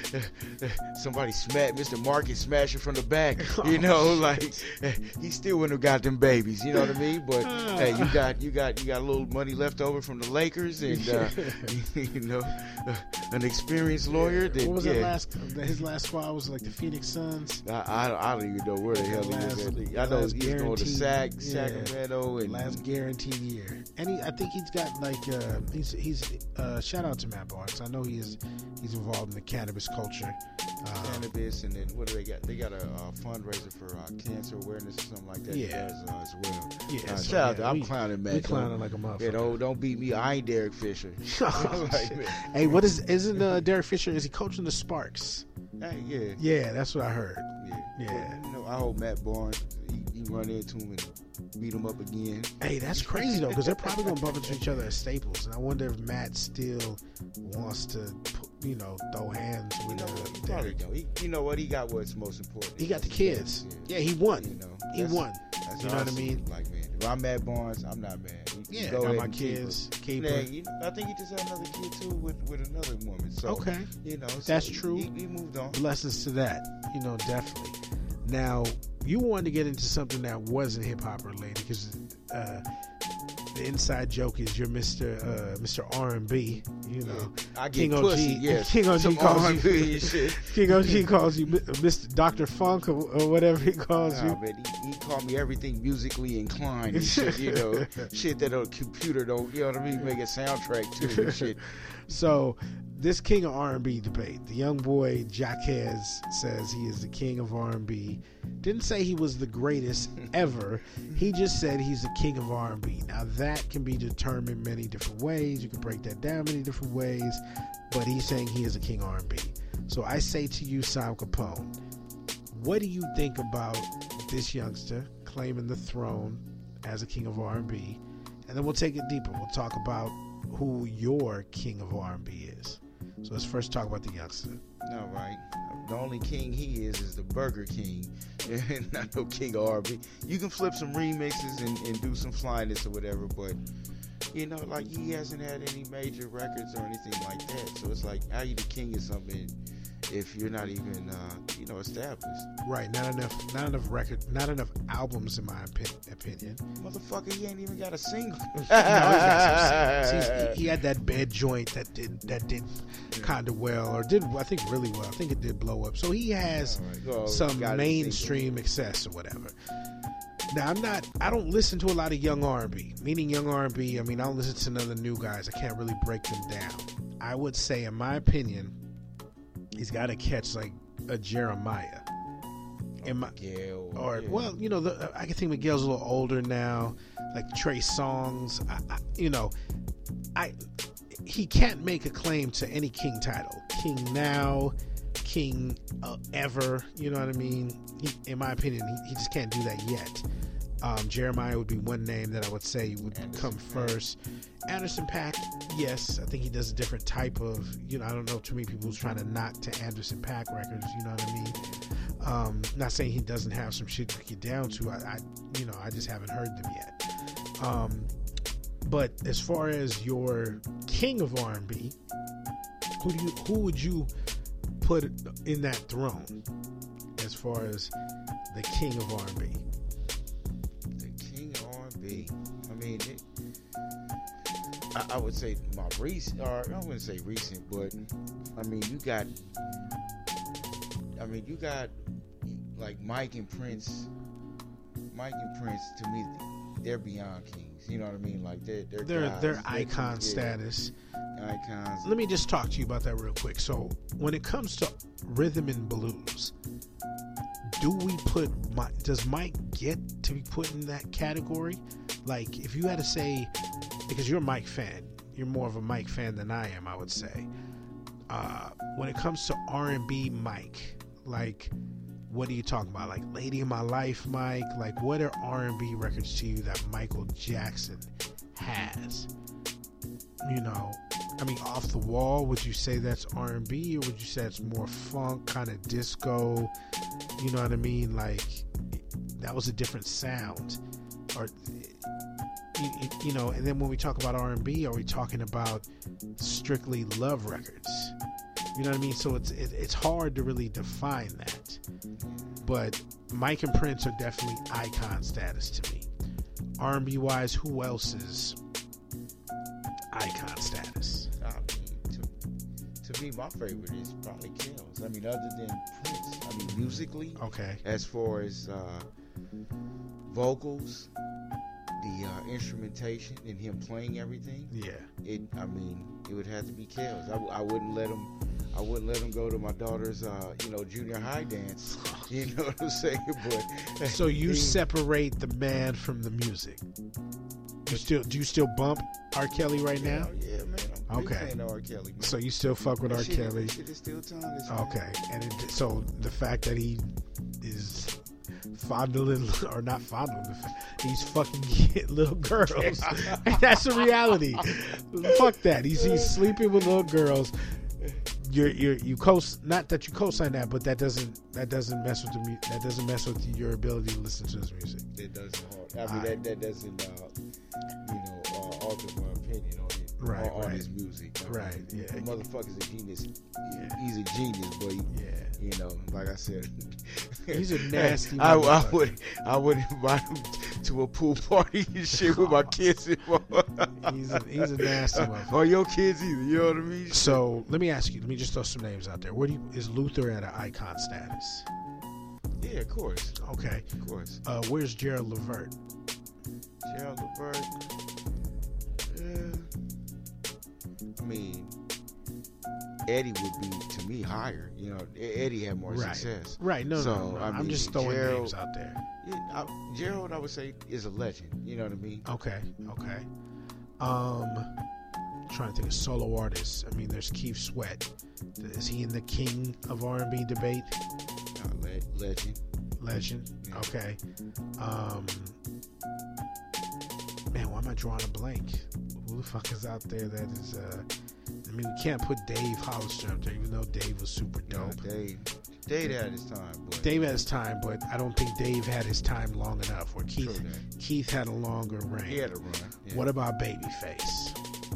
somebody smacked Mister Market smashing from the back. You know, like he still wouldn't have got them babies. You know what I mean? But hey, you got you got you got a little money left over from the Lakers, and uh, you know, uh, an experienced lawyer. That, what was yeah. that last? His last squad was like the Phoenix Suns. I, I, I don't even know where the hell he was at. I know he's going to Sac, yeah, Sacramento, and last guaranteed year. And he, I think he's got like uh, he's he's uh, shout out to Matt Barnes. I know he is he's involved in the cannabis culture. Um, cannabis, and then what do they got? They got a uh, fundraiser for uh, cancer awareness or something like that. Yeah, does, uh, as well. Yeah, uh, so, shout yeah, out to I'm we, clowning Matt. We clowning like a motherfucker. Yeah, don't, don't beat me. I ain't Derek Fisher. oh, like, hey, what is isn't uh, Derek Fisher? Is he coaching the Sparks? Hey, yeah, yeah, that's what I heard. Yeah, yeah. But, you know, I hope Matt Barnes he, he run into him and beat him up again. Hey, that's crazy though, because they're probably gonna bump into each other at Staples, and I wonder if Matt still wants to, you know, throw hands with. You know, uh, he probably don't. He, you know what? He got what's most important. He got the kids. Yeah, he won. You know, he won. That's you know what I mean? Like, man, if I'm Matt Barnes, I'm not mad. He, yeah, go got ahead my and kids. Keep yeah, you know, I think he just had another kid too with, with another woman. So okay, you know, so that's true. He, he moved on. Blessings to that. You know, definitely. Now, you wanted to get into something that wasn't hip hop related because uh, the inside joke is you're Mister Uh, Mister R and B. You know, yeah, I get King pussy, O G. yes. King O G Some calls R and B you. shit. King O G calls you Mister Doctor Funk or, or whatever he calls nah, you. Man, he, he called me everything musically inclined and shit. You know, shit that a computer don't. You know what I mean? Make a soundtrack to and shit. So, this king of R and B debate, the young boy Jaquez says he is the king of R and B. Didn't say he was the greatest ever. He just said he's the king of R and B. Now that can be determined many different ways. You can break that down many different ways. But he's saying he is a king of R and B. So I say to you, Sam Capone, what do you think about this youngster claiming the throne as a king of R and B? And then we'll take it deeper. We'll talk about who your king of R and B is. So let's first talk about the youngster. All right. The only king he is is the Burger King. Not no king of R and B. You can flip some remixes and, and do some flyness or whatever, but you know, like he hasn't had any major records or anything like that. So it's like, how you the king of something if you're not even, uh, you know, established? Right. Not enough. Not enough record. Not enough albums, in my opi- opinion. Motherfucker, he ain't even got a single. no, he's got some singles. He, he had that bed joint that did that did yeah. kind of well, or did I think really well. I think it did blow up. So he has right. well, some mainstream success or whatever. Now I'm not. I don't listen to a lot of young R and B. Meaning young R and B. I mean, I don't listen to none of the new guys. I can't really break them down. I would say, in my opinion, he's got to catch like a Jeremiah. In my, Miguel, or yeah. well, you know, the, I can think Miguel's a little older now. Like Trey Songz, I, I, you know, I he can't make a claim to any king title. King now, king uh, ever. You know what I mean? He, in my opinion, he, he just can't do that yet. Um, Jeremiah would be one name that I would say would Anderson come Paak. first. Anderson .Paak, yes, I think he does a different type of, you know, I don't know too many people who's trying to knock to Anderson .Paak records, you know what I mean? Um, not saying he doesn't have some shit to get down to. I, I, you know, I just haven't heard them yet. Um, but as far as your king of R and B, who do you, who would you put in that throne as far as the king of R and B? The king of R and B. I mean, it, I, I would say my recent, or I wouldn't say recent, but I mean, you got, I mean, you got like Mike and Prince. Mike and Prince, to me, they're beyond kings. You know what I mean? Like they're they're They're guys. they're icon status. Icons. Let me just talk to you about that real quick. So when it comes to rhythm and blues, do we put Mike, does Mike get to be put in that category? Like, if you had to say, because you're a Mike fan, you're more of a Mike fan than I am, I would say. Uh, when it comes to R and B Mike, like, what are you talking about? Like Lady in My Life Mike? Like, what are R and B records to you that Michael Jackson has? You know, I mean, Off the Wall, would you say that's R and B, or would you say it's more funk, kind of disco? You know what I mean? Like, that was a different sound. Or, you, you know, and then when we talk about R and B, are we talking about strictly love records? You know what I mean? So it's it, it's hard to really define that. But Mike and Prince are definitely icon status to me. R and B wise, who else is icon status? I mean, to, to me, my favorite is probably Kells. I mean, other than Prince, I mean, musically, Okay. as far as uh, vocals, the uh, instrumentation, and him playing everything, Yeah. it. I mean, it would have to be Kells. I, w- I wouldn't let him. I wouldn't let him go to my daughter's, uh, you know, junior high dance. You know what I'm saying? But So you he- separate the man from the music. You still do you still bump R. Kelly right Yeah, now? yeah, man. I'm a big Okay. fan of R. Kelly. Man. So you still fuck with That R. shit, Kelly? that shit is still timeless. man. Okay, and it, so the fact that he is fondling or not fondling, the fa- he's fucking getting little girls. That's a reality. Fuck that. He's he's sleeping with little girls. You're you're you co not that you co-sign that, but that doesn't that doesn't mess with the mu- that doesn't mess with your ability to listen to his music. It doesn't. I mean, Alright. that that doesn't, uh, you know, uh, alter my opinion on it. Right, on, on right. his music. I Right, mean, yeah. The motherfucker's a genius. Yeah. He's a genius, but he, Yeah. you know, like I said, He's a nasty I, I motherfucker. would, I would invite him to a pool party and shit with my kids involved. He's a, he's a nasty motherfucker. Or your kids either. You know what I mean? So let me ask you. Let me just throw some names out there. Where do you, is Luther at an icon status? Yeah, of course, Okay. of course. Uh, where's Gerald Levert? Gerald Levert. Yeah. I mean, Eddie would be to me higher. You know, Eddie had more Right. success. Right. No, So, no, no. I I'm mean, just throwing Gerald- names out there. Yeah, I, Gerald, I would say, is a legend. You know what I mean? Okay. Okay. Um, trying to think of solo artists. I mean, there's Keith Sweat. Is he in the king of R and B debate? Uh, le- legend. Legend. Yeah. Okay. Um, man, why am I drawing a blank? Who the fuck is out there that is? Uh, I mean, we can't put Dave Hollister up there, even though Dave was super No, dope. Dave. Dave had his time, but Dave had his time, but I don't think Dave had his time long enough. Where True Keith that. Keith had a longer reign. He had a run. Yeah. What about Babyface?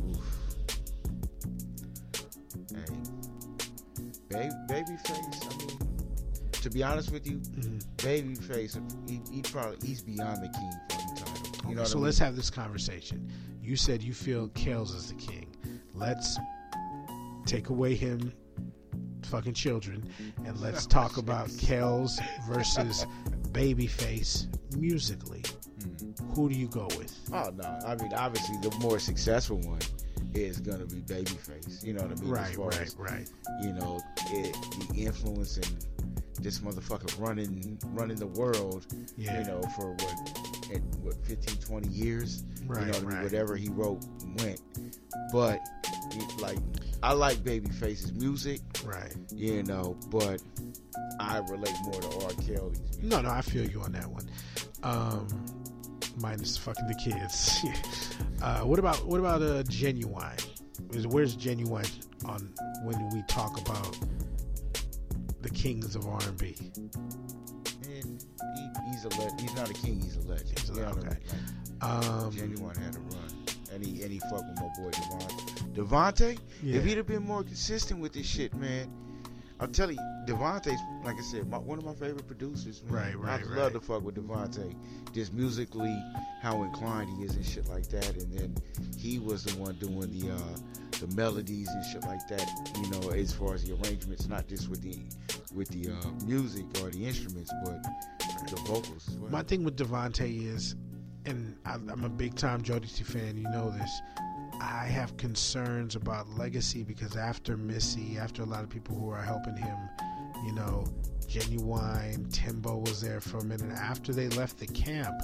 Hey, baby, Babyface. I mean, to be honest with you, Mhm. Babyface, he, he probably he's beyond the king fucking title. You know what so I mean? let's have this conversation. You said you feel Kells is the king. Let's take away him fucking children and let's talk about Kells versus Babyface musically. Mhm. Who do you go with? Oh no, I mean obviously the more successful one is gonna be Babyface. You know what I mean? As Right, far right, as, right. you know, it, the influence and this motherfucker running running the world. Yeah. You know, for what, at, what fifteen, twenty years. Right, you know what I mean? right. Whatever he wrote went. But it, like, I like Babyface's music. Right. You know, but I relate more to R. Kelly's music. No, no, I feel you on that one. Um, minus fucking the kids. uh, what about what about uh, Genuine? Where's Genuine on when we talk about the kings of R and B? And he, he's a le- he's not a king, he's a legend. He's a, you know okay. what I mean? Like, um, Genuine had a run, and he and he fucked with my boy Devontae. Devontae, yeah. if he'd have been more consistent with this shit, man, I'll tell you, Devontae's, like I said, my, one of my favorite producers. Man. Right, right, I right. love to fuck with Devontae, just musically, how inclined he is and shit like that. And then he was the one doing the uh, the melodies and shit like that. You know, as far as the arrangements, not just with the with the uh, music or the instruments, but the vocals as well. My thing with Devontae is, and I'm a big time Jodeci fan. You know this. I have concerns about legacy because after Missy, after a lot of people who are helping him, you know, Genuine, Timbo was there for a minute. After they left the camp,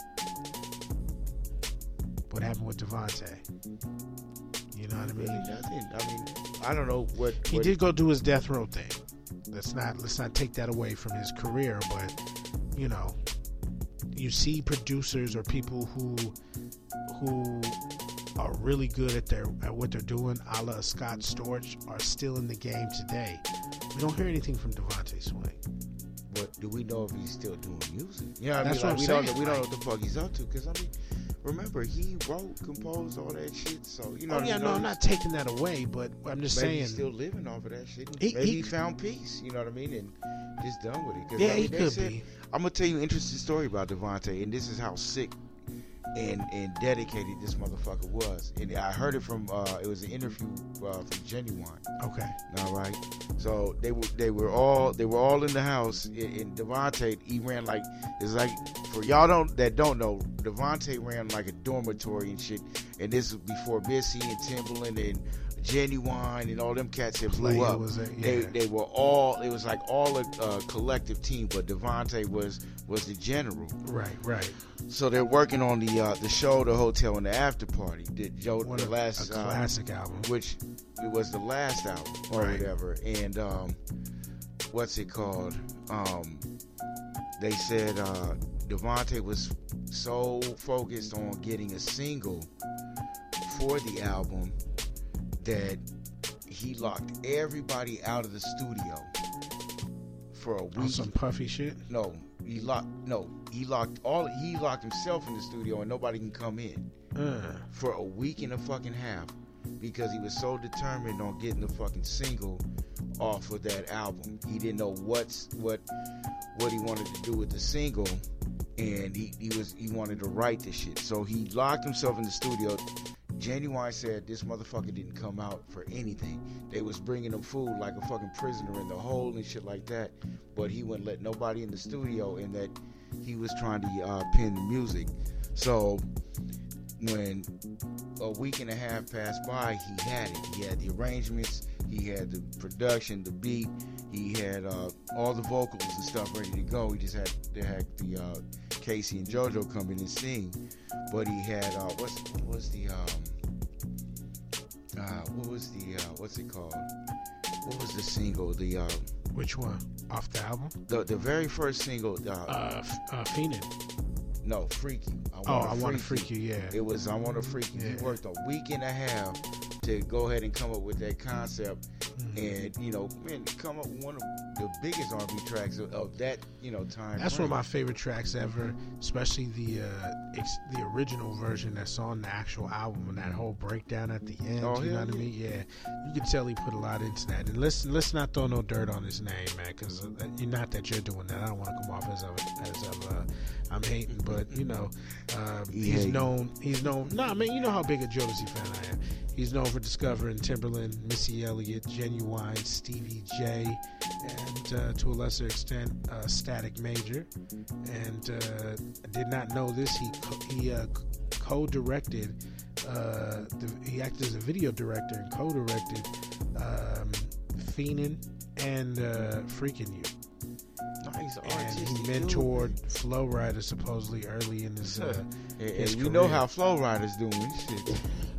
what happened with Devontae? You know what I mean? Really nothing. I mean, I don't know what He what did go do his death row thing. Let's not let's not take that away from his career, but you know, you see producers or people who who are really good at their at what they're doing, a la Scott Storch, are still in the game today. We don't hear anything from Devontae Swing. But do we know if he's still doing music? You know what That's I what mean? I'm Like, we saying, don't know, we don't know like- what the fuck he's up to. Because, I mean, remember, he wrote, composed all that shit. So, you know Oh what yeah, I mean? no, I'm not taking that away, but I'm just Maybe saying. he's still living off of that shit. He- Maybe he- he, found peace, you know what I mean? And just done with it. 'Cause, yeah, I mean, he they could said- be. I'm going to tell you an interesting story about Devontae. And this is how sick and and dedicated this motherfucker was. And I heard it from, uh, it was an interview uh, from Genuine. Okay. All right. So they were they were all they were all in the house. And, and Devontae, he ran like it's like for y'all don't that don't know, Devontae ran like a dormitory and shit. And this was before Missy and Timbaland and Genuine and all them cats that blew Player up. was it, They yeah. they were all it was like all a uh, collective team, but Devontae was was the general. Right, right. So they're working on the uh, the show, the hotel, and the after party. The Joe, What the a, last a uh, classic album. which it was the last album or Right. whatever. And um, what's it called? Um, they said uh, Devontae was so focused on getting a single for the album that he locked everybody out of the studio for a On week. some puffy shit. No, he locked. No, he locked all. He locked himself in the studio, and nobody can come in Uh, for a week and a fucking half because he was so determined on getting the fucking single off of that album. He didn't know what's what what he wanted to do with the single, and he, he was he wanted to write the shit. So he locked himself in the studio. Genuine said this motherfucker didn't come out for anything. They was bringing him food like a fucking prisoner in the hole and shit like that, but he wouldn't let nobody in the studio, and that he was trying to uh, pen the music. So when a week and a half passed by, he had it. He had the arrangements, he had the production, the beat, he had uh, all the vocals and stuff ready to go. He just had to have the uh, Casey and JoJo come in and sing. But he had uh, what's what's the um uh what was the uh what's it called? What was the single? The uh, which one? Off the album? the the very first single. Uh, Uh, F- uh Phoenix. no, Freak You. I Oh, wanna I want to freak freak you. Yeah. It was I Want to Freak You. Yeah. He worked a week and a half to go ahead and come up with that concept, Mhm. and you know, man, come up with one of the biggest R and B tracks of, of that you know time. That's frame. one of my favorite tracks ever, especially the uh, ex- the original version that's on the actual album and that whole breakdown at the end. Oh, you know hell what I yeah. mean? Yeah, you can tell he put a lot into that. And let's let's not throw no dirt on his name, man, because not that you're doing that. I don't want to come off as of as of uh, I'm hating, but you know, um, He he's hating. known. He's known. Nah, man, you know how big a Jodeci fan I am. He's known for discovering Timberland, Missy Elliott, Genuine, Stevie J, and uh, to a lesser extent, uh, Static Major. And uh, I did not know this. He co- he uh, co-directed. Uh, the, he acted as a video director and co-directed um, Fiendin' and uh, Freaking You. No, he's an And artistic he dude, mentored man. Flow Rider supposedly early in his. Uh, And, and his you know career. how Flow Rider's doing shit.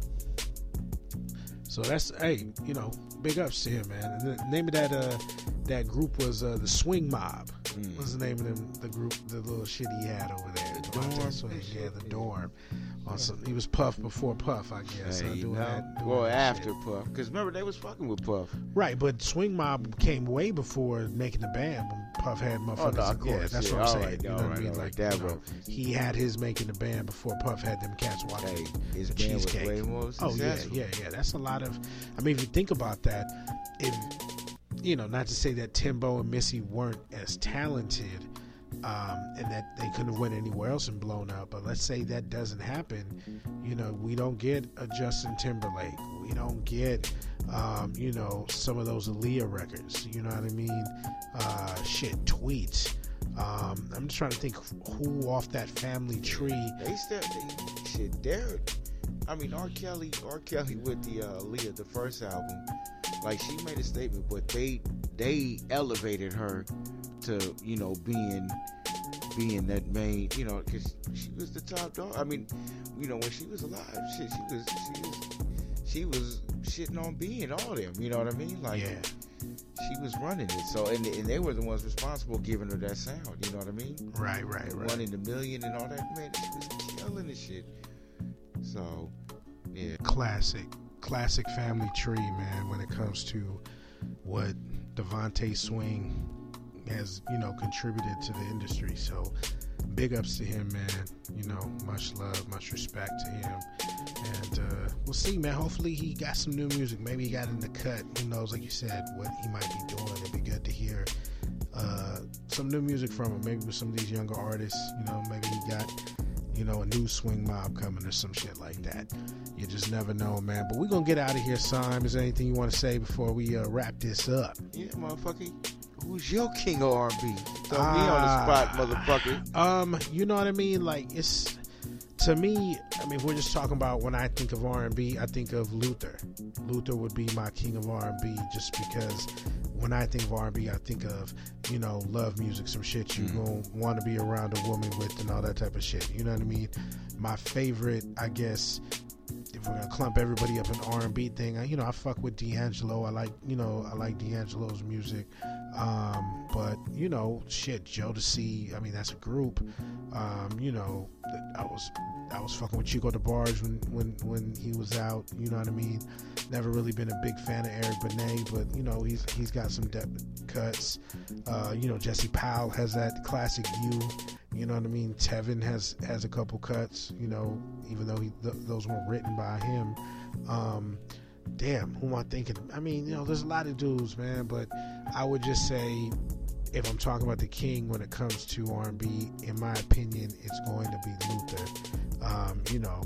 So that's hey, you know, big ups to him, man. And the name of that uh that group was uh, the Swing Mob. mm. what's the name of them? The group, the little shit he had over there. The Dorm. Swing, yeah, the Dorm. Also, he was Puff before Puff, I guess. Hey, uh, doing know, that, doing well, that after shit. Puff, because remember they was fucking with Puff. Right, but Swing Mob came way before making the band. When Puff had motherfuckers. Oh, no, of course, yeah, that's yeah, what I'm all saying. right, you know all what right, I mean? all right, Like, that you know, reference. he had his making the band before Puff had them cats walking. Hey, his the band cheesecake. was way more Oh yeah, successful. yeah, yeah. That's a lot of. I mean, if you think about that, if you know, not to say that Timbo and Missy weren't as talented. Um, and that they couldn't have went anywhere else and blown up. But let's say that doesn't happen. You know, we don't get a Justin Timberlake. We don't get, um, you know, some of those Aaliyah records. You know what I mean? Uh, shit, Tweets. Um, I'm just trying to think who off that family tree. They still, they, shit, they're, I mean, R. Kelly, R. Kelly with the uh, Aaliyah, the first album, like she made a statement, but they they elevated her to, you know, being being that main, you know, because she was the top dog. I mean, you know, when she was alive, shit, she was she was she was shitting on being all them. You know what I mean? Like, Yeah. she was running it. So, and and they were the ones responsible giving her that sound. You know what I mean? Right, right, And right. One in a million and all that. Man, she was killing the shit. So, yeah. Classic, classic family tree, man. When it comes to what Devontae Swing has, you know, contributed to the industry. So big ups to him, man. You know, much love, much respect to him. And uh, we'll see, man. Hopefully he got some new music. Maybe he got in the cut. Who knows, like you said, what he might be doing. It'd be good to hear uh, some new music from him. Maybe with some of these younger artists. You know, maybe he got, you know, a new Swing Mob coming or some shit like that. You just never know, man. But we're going to get out of here, Sim. Is there anything you want to say before we uh, wrap this up? Yeah, motherfucker. Who's your king of R and B? Throw me on the spot, motherfucker. Um, you know what I mean? Like, it's, to me, I mean, if we're just talking about when I think of R and B, I think of Luther. Luther would be my king of R and B just because when I think of R and B, I think of, you know, love music, some shit you mm. gonna want to be around a woman with and all that type of shit. You know what I mean? My favorite, I guess, if we're gonna clump everybody up in R and B thing, I, you know, I fuck with D'Angelo. I like, you know, I like D'Angelo's music. Um, but you know, shit, Jodeci. I mean, that's a group. Um, you know, I was, I was fucking with Chico DeBarge when, when, when he was out. You know what I mean? Never really been a big fan of Eric Benet, but you know, he's he's got some depth cuts. Uh, you know, Jesse Powell has that classic You. You know what I mean? Tevin has has a couple cuts. You know, even though he th- those weren't written by him. Um, damn, who am I thinking? I mean, you know, there's a lot of dudes, man. But I would just say, if I'm talking about the king when it comes to R and B, in my opinion, it's going to be Luther. Um, you know,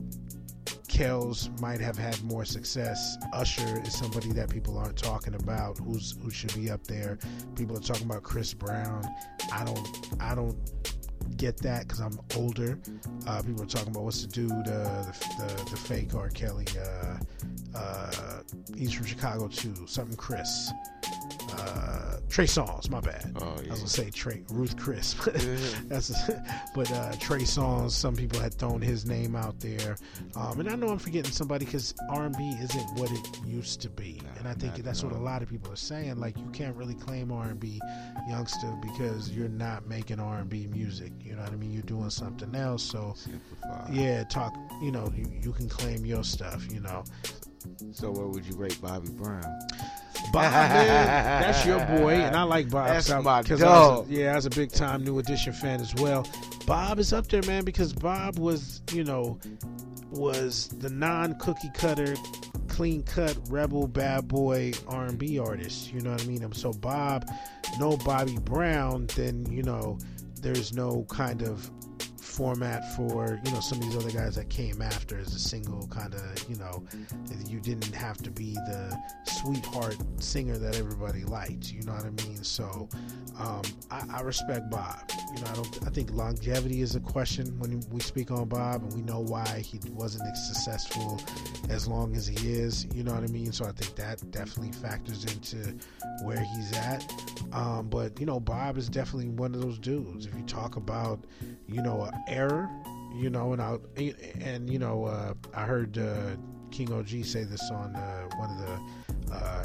Kells might have had more success. Usher is somebody that people aren't talking about. Who's who should be up there? People are talking about Chris Brown. I don't. I don't. get that because I'm older. Uh, people are talking about what's the dude, uh, the, the the fake R. Kelly. Uh, uh, he's from Chicago too. Something Chris. Uh, Trey Songz, my bad. Oh, yeah. I was gonna say Trey Ruth Chris. That's but uh, Trey Songz. Some people had thrown his name out there, um, and I know I'm forgetting somebody because R and B isn't what it used to be, nah, and I think that's what a lot of people are saying. Like, you can't really claim R and B youngster because you're not making R and B music. You know what I mean? You're doing something else. So Simplify. Yeah, talk. You know, you, you can claim your stuff. You know. So where would you rate Bobby Brown? Bob, man, that's your boy, and I like Bob. That's I, my dog. dog. I was a, yeah, I was a big time New Edition fan as well. Bob is up there, man, because Bob was, you know, was the non-cookie cutter, clean cut, rebel, bad boy R and B artist. You know what I mean? So Bob, no Bobby Brown, then, you know, there's no kind of format for, you know, some of these other guys that came after as a single kind of, you know, you didn't have to be the sweetheart singer that everybody liked, you know what I mean? So um, I, I respect Bob. You know, I don't I think longevity is a question when we speak on Bob, and we know why he wasn't as successful as long as he is, you know what I mean? So I think that definitely factors into where he's at. Um, but, you know, Bob is definitely one of those dudes. If you talk about, you know, an error, you know, and I and you know, uh, I heard uh, King O G say this on uh, one of the uh,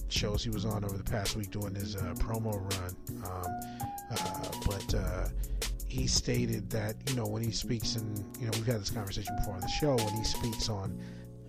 shows he was on over the past week doing his uh, promo run. Um, uh, but uh, he stated that, you know, when he speaks, and, you know, we've had this conversation before on the show, when he speaks on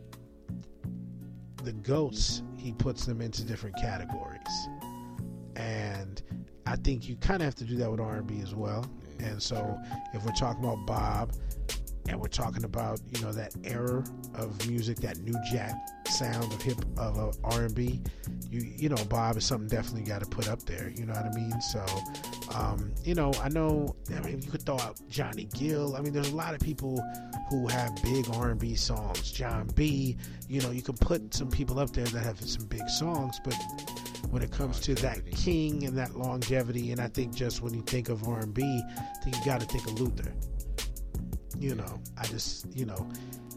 the GOATs, he puts them into different categories. And I think you kind of have to do that with R and B as well. And so if we're talking about Bob, and we're talking about, you know, that era of music, that new jack sound of hip of uh, R and B, you you know, Bob is something definitely got to put up there. You know what I mean? So, um, you know, I know. I mean, you could throw out Johnny Gill. I mean, there's a lot of people who have big R and B songs. John B. You know, you can put some people up there that have some big songs, but when it comes to that king and that longevity, and I think just when you think of R and B, I think you got to think of Luther. You know, I just, you know,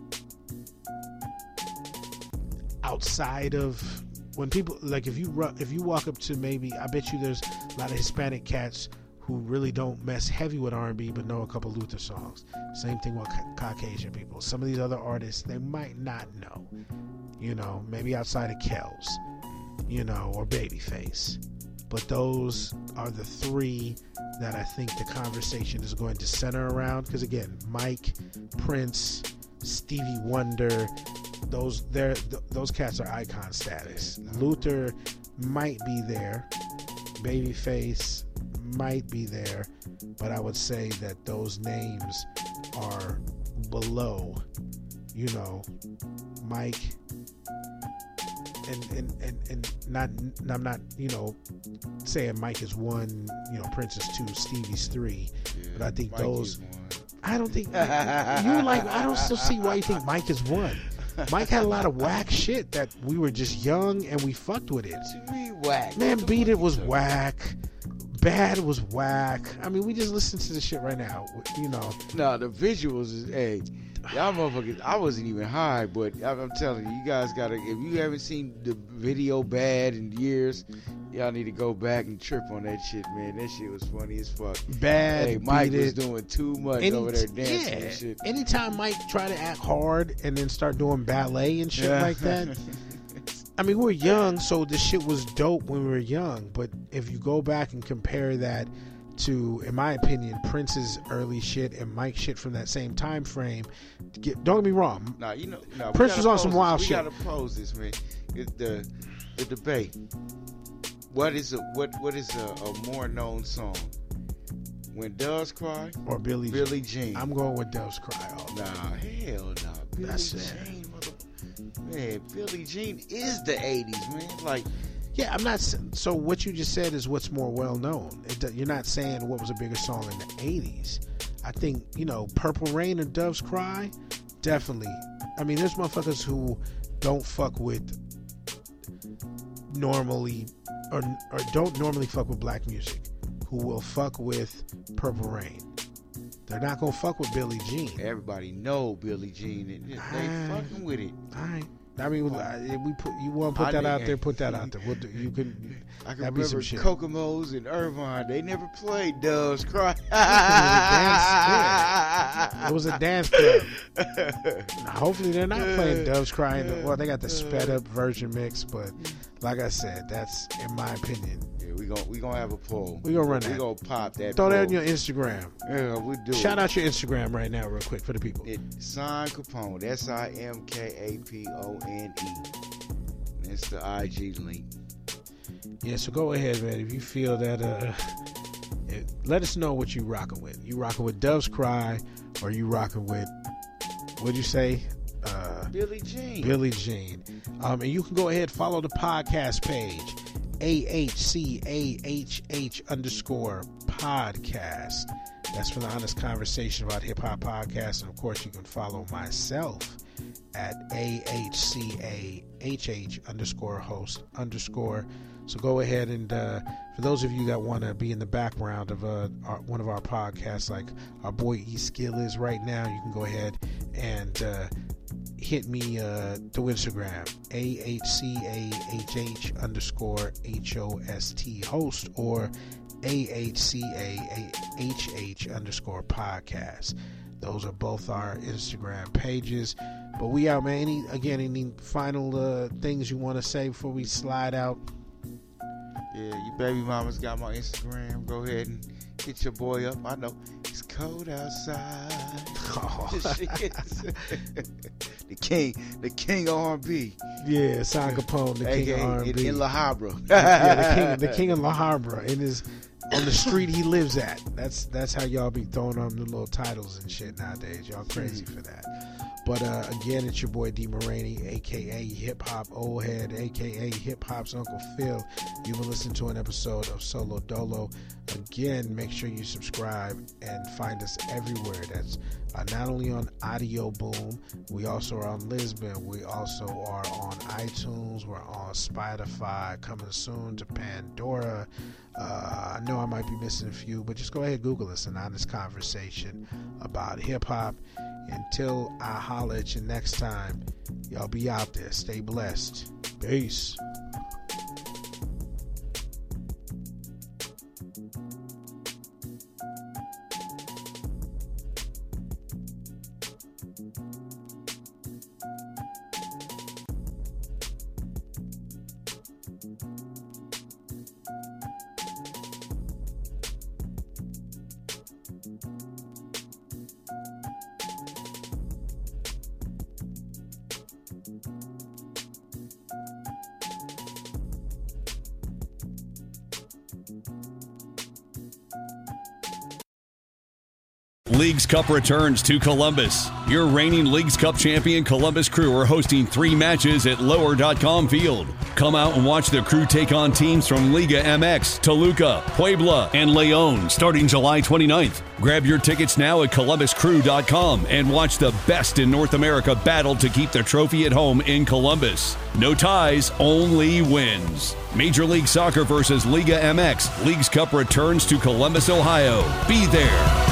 outside of when people, like, if you if you walk up to, maybe, I bet you there's a lot of Hispanic cats who really don't mess heavy with R and B but know a couple Luther songs. Same thing with ca- Caucasian people. Some of these other artists, they might not know, you know, maybe outside of Kells, you know, or Babyface. But those are the three that I think the conversation is going to center around. Because again, Mike, Prince, Stevie Wonder, those they're, th- those cats are icon status. Luther might be there. Babyface might be there. But I would say that those names are below, you know, Mike. And, and, and, and not, I'm not, you know, saying Mike is one, you know, Prince is two, Stevie's three, yeah, but I think Mike those, I don't think, you like, I don't still see why you think Mike is one. Mike had a lot of whack shit that we were just young and we fucked with it. What you mean whack? Man, Beat It was whack. Bad was whack. I mean, we just listened to the shit right now, you know. No, the visuals is, hey, y'all motherfuckers, I wasn't even high, but I'm telling you, you guys gotta, if you haven't seen the video Bad in years, y'all need to go back and trip on that shit, man. That shit was funny as fuck. Bad, hey, Mike Beat was It. doing too much Any, over there dancing yeah. and shit. Anytime Mike try to act hard and then start doing ballet and shit yeah. like that, I mean, we were young, so this shit was dope when we were young. But if you go back and compare that to, in my opinion, Prince's early shit and Mike's shit from that same time frame, get, don't get me wrong. Nah, you know, nah, Prince was on some wild this. shit. We gotta pose this, man. It, the the debate. What is a what what is a, a more known song? When Doves Cry or Billie Billie Jean? I'm going with Doves Cry. Oh, nah, hell no. Nah. Billie That's Jean. it. Man, Billie Jean is the eighties, man. Like, yeah, I'm not. So what you just said is what's more well known. It, you're not saying what was a bigger song in the eighties. I think, you know, Purple Rain and Doves Cry, definitely. I mean, there's motherfuckers who don't fuck with normally, or or don't normally fuck with black music, who will fuck with Purple Rain. They're not gonna fuck with Billie Jean. Everybody know Billie Jean. They I, fucking with it. All right. I mean, we put you want to put I that out there. Put that out there. We'll do, you can. I can remember Kokomo's and Irvine. They never played Doves Cry. It was a dance club. Now, hopefully, they're not playing Doves Cry. Well, they got the sped up version mix, but like I said, that's in my opinion. We gonna we gonna have a poll. We gonna run that. We gonna pop that. Throw poll. that on your Instagram. Yeah, we do. Shout it. out your Instagram right now, real quick, for the people. It's Simon Capone. S I M K A P O N E. That's the I G link. Yeah, so go ahead, man. If you feel that, uh, it, let us know what you rocking with. You rocking with Doves Cry, or you rocking with, what'd you say? Uh, Billie Jean. Billie Jean. Um, and you can go ahead follow the podcast page. A H C A H H underscore podcast. That's for the honest conversation about hip hop podcasts. And of course, you can follow myself at A H C A H H underscore host underscore. So go ahead and uh, for those of you that want to be in the background of uh, our, one of our podcasts, like our boy E Skill is right now, you can go ahead and uh, hit me uh, through Instagram, A H C A H H underscore H O S T host, or A H C A H H underscore podcast. Those are both our Instagram pages. But we out, man. Any again, any final uh, things you want to say before we slide out? Yeah, you baby mamas got my Instagram. Go ahead and hit your boy up. I know it's cold outside. Oh. the king, the king of R and B. Yeah, Son Capone, the king of R and B in, in La Habra. yeah, the king, the king of La Habra. In his on the street he lives at. That's that's how y'all be throwing on the little titles and shit nowadays. Y'all crazy for that. But uh, again, it's your boy D. Maraney, a k a. Hip Hop Old Head, a k a. Hip Hop's Uncle Phil. You've been listening to an episode of Solo Dolo. Again, make sure you subscribe and find us everywhere. That's uh, not only on Audio Boom, we also are on Lisbon. We also are on iTunes. We're on Spotify. Coming soon to Pandora. Uh, I know I might be missing a few, but just go ahead and Google us. An honest conversation about hip hop. Until I holler at you next time, y'all be out there. Stay blessed. Peace. Leagues Cup returns to Columbus. Your reigning Leagues Cup champion Columbus Crew are hosting three matches at lower dot com Field. Come out and watch the Crew take on teams from Liga M X, Toluca, Puebla, and Leon starting July twenty-ninth. Grab your tickets now at columbus crew dot com and watch the best in North America battle to keep the trophy at home in Columbus. No ties, only wins. Major League Soccer versus Liga M X. Leagues Cup returns to Columbus, Ohio. Be there.